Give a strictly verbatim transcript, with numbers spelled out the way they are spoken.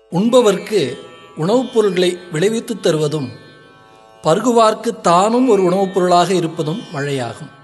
உண்பவர்க்கு உணவுப் பொருள்களை விளைவித்து தருவதும் பருகுவார்க்கு தானும் ஒரு உணவுப் பொருளாக இருப்பதும் மழையாகும்.